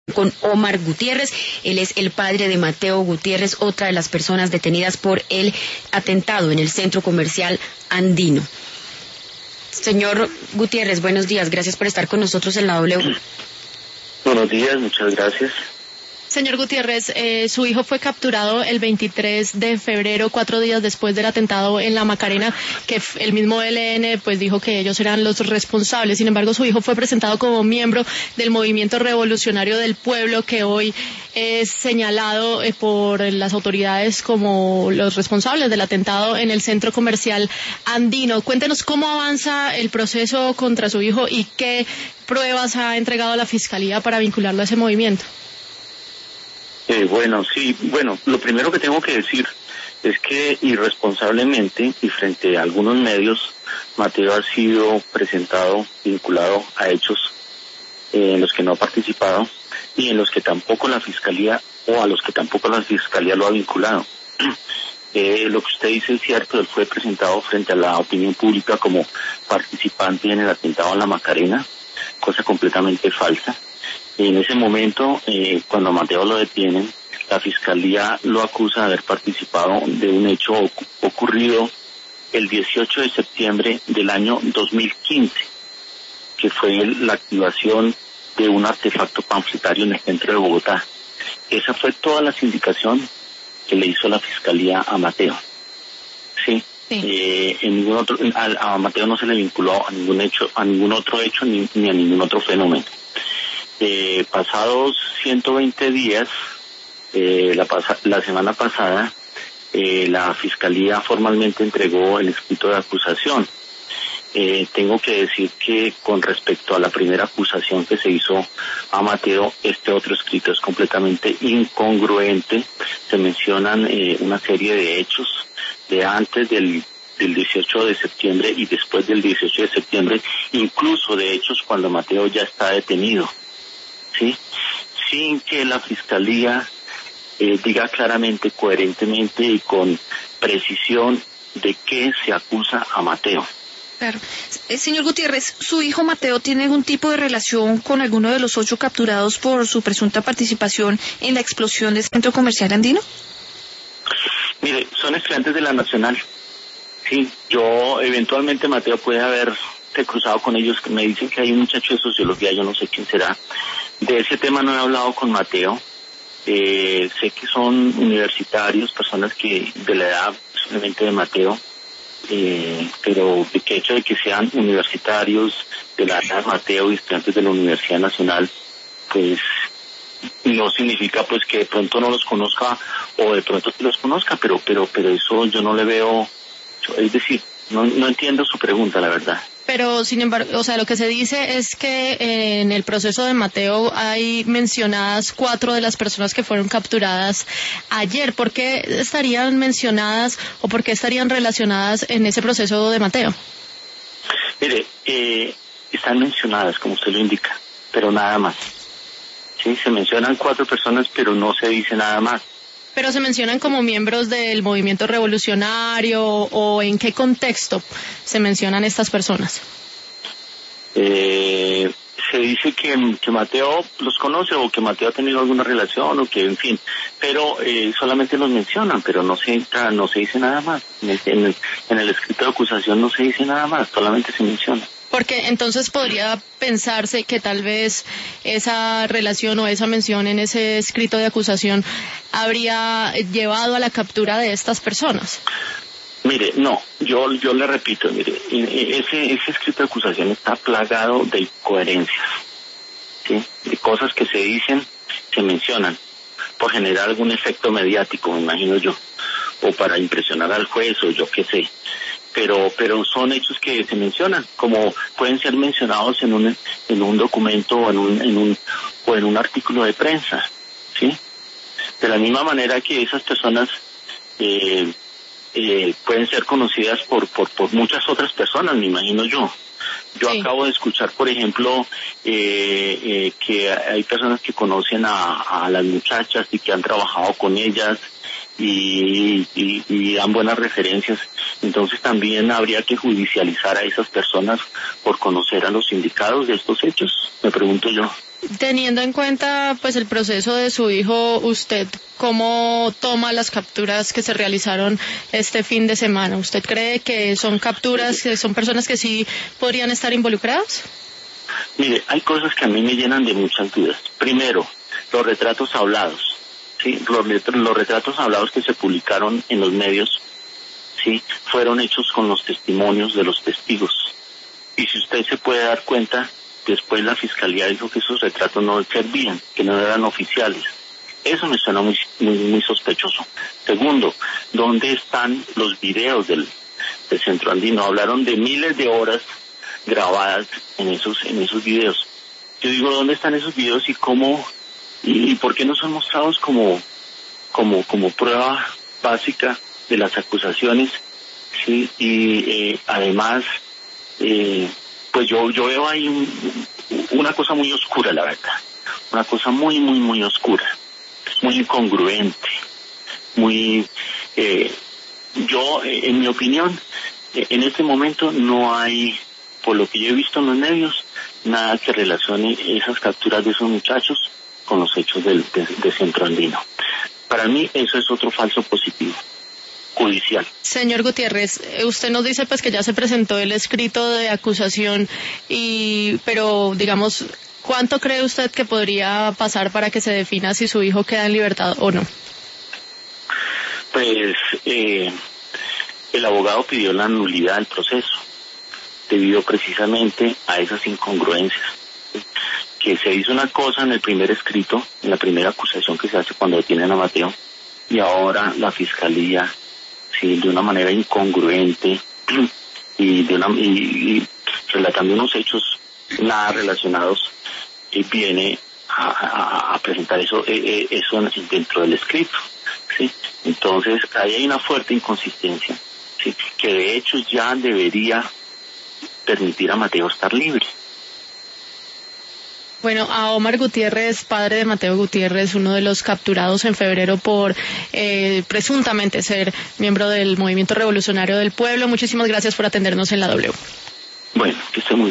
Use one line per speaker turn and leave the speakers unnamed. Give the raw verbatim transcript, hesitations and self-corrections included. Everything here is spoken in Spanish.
con Omar Gutiérrez. Él es el padre de Mateo Gutiérrez, otra de las personas detenidas por el atentado en el centro comercial Andino. Señor Gutiérrez, buenos días. Gracias por estar con nosotros en la W.
Buenos días, muchas gracias.
Señor Gutiérrez, eh, su hijo fue capturado el veintitrés de febrero, cuatro días después del atentado en La Macarena, que el mismo E L N pues dijo que ellos eran los responsables. Sin embargo, su hijo fue presentado como miembro del Movimiento Revolucionario del Pueblo, que hoy es señalado eh, por las autoridades como los responsables del atentado en el centro comercial Andino. Cuéntenos cómo avanza el proceso contra su hijo y qué pruebas ha entregado la Fiscalía para vincularlo a ese movimiento.
Eh, bueno, sí, bueno, lo primero que tengo que decir es que irresponsablemente y frente a algunos medios, Mateo ha sido presentado, vinculado a hechos eh, en los que no ha participado y en los que tampoco la Fiscalía, o a los que tampoco la Fiscalía lo ha vinculado. Eh, lo que usted dice es cierto, él fue presentado frente a la opinión pública como participante en el atentado en La Macarena, cosa completamente falsa. En ese momento, eh, cuando Mateo lo detienen, la Fiscalía lo acusa de haber participado de un hecho ocu- ocurrido el dieciocho de septiembre del año dos mil quince, que fue la activación de un artefacto panfletario en el centro de Bogotá. Esa fue toda la sindicación que le hizo la Fiscalía a Mateo. Sí. Sí. Eh, en ningún otro, a, a Mateo no se le vinculó a ningún hecho, a ningún otro hecho ni, ni a ningún otro fenómeno. Eh, pasados ciento veinte días, eh, la, pasa, la semana pasada, eh, la Fiscalía formalmente entregó el escrito de acusación. Eh, tengo que decir que con respecto a la primera acusación que se hizo a Mateo, este otro escrito es completamente incongruente. Se mencionan eh, una serie de hechos de antes del, del dieciocho de septiembre y después del dieciocho de septiembre, incluso de hechos cuando Mateo ya está detenido. ¿Sí? Sin que la Fiscalía eh, diga claramente, coherentemente y con precisión de qué se acusa a Mateo.
Claro. Eh, señor Gutiérrez, ¿su hijo Mateo tiene algún tipo de relación con alguno de los ocho capturados por su presunta participación en la explosión del centro comercial Andino?
Mire, son estudiantes de la Nacional. Sí, yo eventualmente Mateo puede haber he cruzado con ellos, que me dicen que hay un muchacho de sociología, yo no sé quién será. De ese tema no he hablado con Mateo. Eh, sé que son universitarios, personas que de la edad solamente de Mateo, eh, pero de que hecho de que sean universitarios de la edad de Mateo y estudiantes de la Universidad Nacional, pues no significa pues que de pronto no los conozca o de pronto que los conozca, pero pero pero eso yo no le veo, es decir, no no entiendo su pregunta, la verdad.
Pero, sin embargo, o sea, lo que se dice es que en el proceso de Mateo hay mencionadas cuatro de las personas que fueron capturadas ayer. ¿Por qué estarían mencionadas o por qué estarían relacionadas en ese proceso de Mateo?
Mire, eh, están mencionadas, como usted lo indica, pero nada más. Sí, se mencionan cuatro personas, pero no se dice nada más.
¿Pero se mencionan como miembros del movimiento revolucionario o en qué contexto se mencionan estas personas?
Eh, se dice que, que Mateo los conoce o que Mateo ha tenido alguna relación o que, en fin, pero eh, solamente los mencionan, pero no se entra, no se dice nada más. En el, en, el, en el escrito de acusación no se dice nada más, solamente se menciona.
Porque entonces podría pensarse que tal vez esa relación o esa mención en ese escrito de acusación habría llevado a la captura de estas personas.
Mire, no, yo yo le repito, mire, ese ese escrito de acusación está plagado de incoherencias, ¿sí? De cosas que se dicen, se mencionan, por generar algún efecto mediático, me imagino yo, o para impresionar al juez o yo qué sé. pero pero son hechos que se mencionan, como pueden ser mencionados en un en un documento o en un en un o en un artículo de prensa, ¿sí? De la misma manera que esas personas eh, eh, pueden ser conocidas por por por muchas otras personas, me imagino yo. Yo sí. Acabo de escuchar, por ejemplo, eh, eh, que hay personas que conocen a, a las muchachas y que han trabajado con ellas y, y, y dan buenas referencias. Entonces también habría que judicializar a esas personas por conocer a los sindicados de estos hechos, me pregunto yo.
Teniendo en cuenta pues el proceso de su hijo, ¿usted cómo toma las capturas que se realizaron este fin de semana? ¿Usted cree que son capturas, que son personas que sí podrían estar involucradas?
Mire, hay cosas que a mí me llenan de muchas dudas. Primero, los retratos hablados, ¿sí? Los, los retratos hablados que se publicaron en los medios, ¿sí? Fueron hechos con los testimonios de los testigos. Y si usted se puede dar cuenta, después la fiscalía dijo que esos retratos no servían, que no eran oficiales. Eso me suena muy, muy, muy sospechoso. Segundo, ¿dónde están los videos del, del Centro Andino? Hablaron de miles de horas grabadas en esos, en esos videos. Yo digo, ¿dónde están esos videos y cómo, y, y por qué no son mostrados como, como, como prueba básica de las acusaciones? Sí, y eh, además, eh, pues yo, yo veo ahí un, una cosa muy oscura, la verdad. Una cosa muy, muy, muy oscura. Muy incongruente. Muy, eh, yo, eh, en mi opinión, eh, en este momento no hay, por lo que yo he visto en los medios, nada que relacione esas capturas de esos muchachos con los hechos del de, de Centro Andino. Para mí eso es otro falso positivo judicial.
Señor Gutiérrez, usted nos dice pues que ya se presentó el escrito de acusación, y pero digamos, ¿cuánto cree usted que podría pasar para que se defina si su hijo queda en libertad o no?
Pues eh, el abogado pidió la nulidad del proceso debido precisamente a esas incongruencias. Que se hizo una cosa en el primer escrito, en la primera acusación que se hace cuando detienen a Mateo, y ahora la fiscalía, sí, de una manera incongruente y de una y, y relatando unos hechos nada relacionados, y viene a, a, a presentar eso eh, eso dentro del escrito, sí. Entonces ahí hay una fuerte inconsistencia, sí, que de hecho ya debería permitir a Mateo estar libre.
Bueno, a Omar Gutiérrez, padre de Mateo Gutiérrez, uno de los capturados en febrero por eh, presuntamente ser miembro del Movimiento Revolucionario del Pueblo, muchísimas gracias por atendernos en la W.
Bueno, que esté muy bien.